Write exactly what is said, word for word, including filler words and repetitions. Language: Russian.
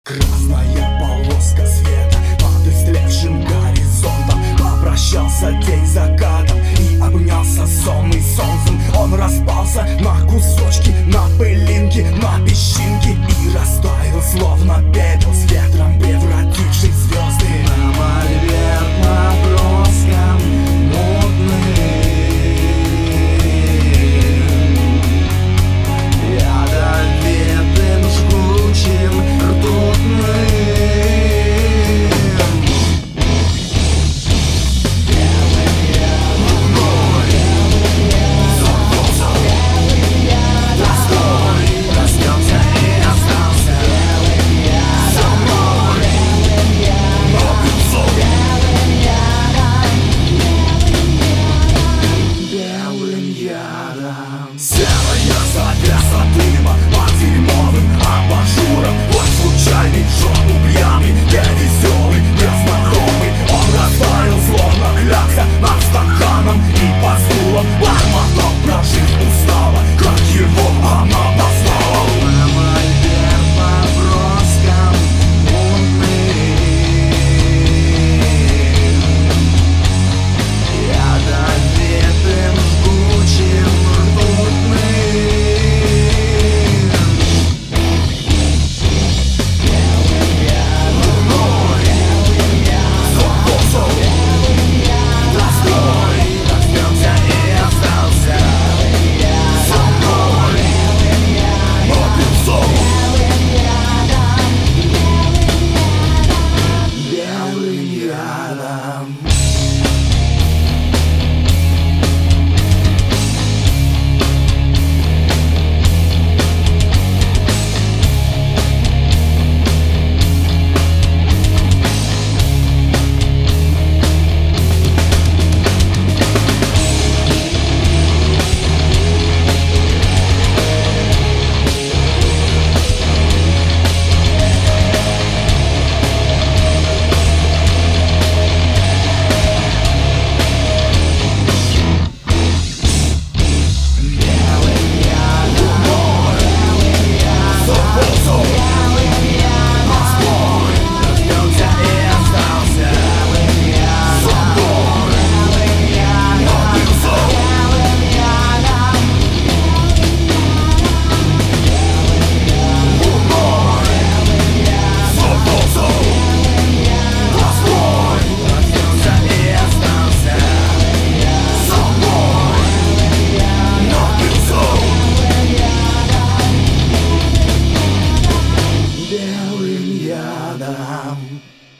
Красная полоска света под истлевшим горизонтом. Попрощался день с закатом и обнялся сонный солнцем. Он распался на кусочки, на пылинки, на песчинки и растаял, словно пепел, с ветром превративший в звезды. На мольберт наброском мутным ядовитым, жгучим, ртутным. Серая завеса дыма под дерьмовым абажуром. Вот случайный, жопу пьяный, невеселый, незнакомый. Он растаял, словно клякса над стаканом и под стулом. Бормотал про жизнь устало, как его она послала. На мольберт наброском мутным ядовитым, жгучим, Ядом.